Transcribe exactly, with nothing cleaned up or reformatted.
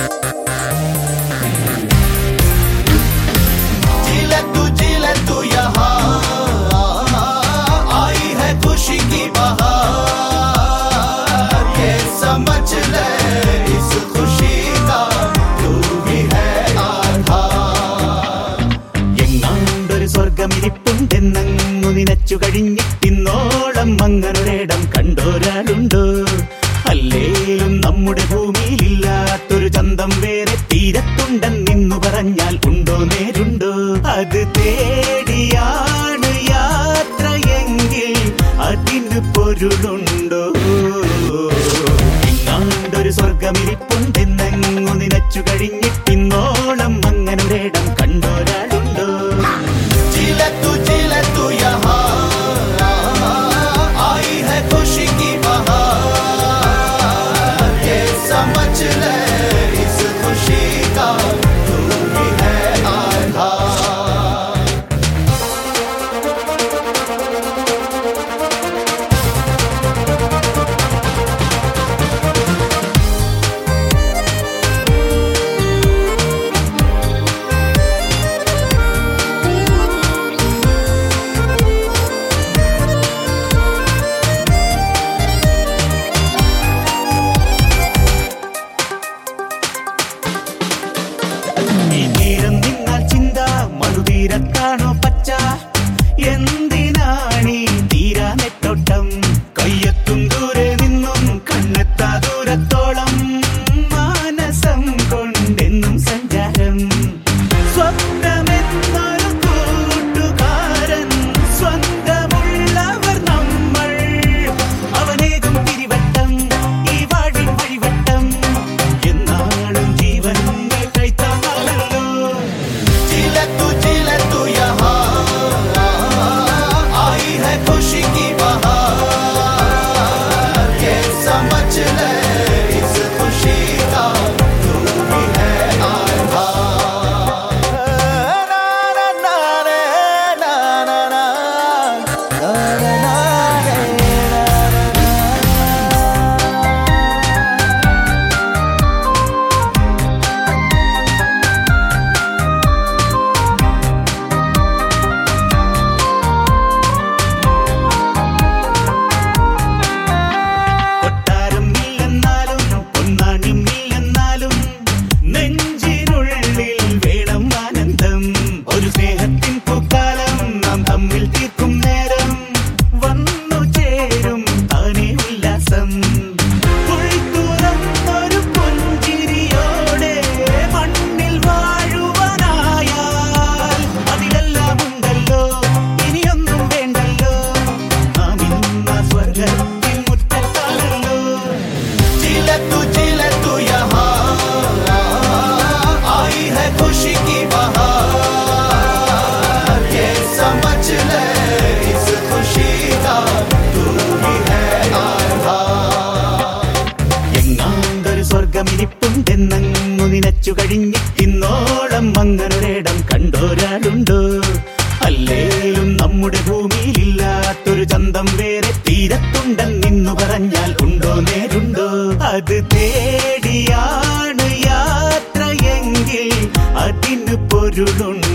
സ്വർഗമിരിപ്പുണ്ടെന്നങ്ങു നിനച്ചു കഴിഞ്ഞിട്ടിന്നോളം അങ്ങനൊരിടം കണ്ടോരാളുണ്ടോ? അല്ലേലും നമ്മുടെ ഭൂമിയിലില്ലാത്തൊരു ചന്തം വേറെ തീരത്തുണ്ടെന്നു പറഞ്ഞാൽ ഉണ്ടോ നേരുണ്ടോ? അത് തേടിയാണ് യാത്രയെങ്കിൽ അതിന് പൊരുളുണ്ടോ? എങ്ങാണ്ടൊരു സ്വർഗമിരിപ്പുണ്ടെന്നങ്ങു നിനച്ചു കഴിഞ്ഞിട്ടിന്നോളം അങ്ങനൊരിടം കണ്ടോരാളുണ്ടോ? തീരത്താണോ പച്ച? എന്തിനാണീ തീരാ നെട്ടോട്ടം? കയ്യെത്തും ദൂരെ നിന്നും കണ്ണെത്താ ദൂരത്തോളം മാനസം കൊണ്ടെന്നും സഞ്ചാരം. സ്വപ്നമെന്നൊരു കൂട്ടുകാരൻ, സ്വന്തമുള്ളവർ നമ്മൾ. അവനേകും തിരിവട്ടം ഈ വാഴി വഴിവട്ടം, എന്നാളും ജീവന്റെ കൈത്താളല്ലോ. സ്വർഗമിരിപ്പുണ്ടെന്നങ്ങു നിനച്ചു കഴിഞ്ഞിട്ടിന്നോളം അങ്ങനൊരിടം കണ്ടോരാളുണ്ടോ? അല്ലേലും നമ്മുടെ ഭൂമിയിലില്ലാത്തൊരു ചന്തം വേറെ തീരത്തുണ്ടെന്നു പറഞ്ഞാൽ ഉണ്ടോ നേരുണ്ടോ? അത് തേടിയാണ് യാത്രയെങ്കിൽ അതിന് പൊരുളുണ്ടോ?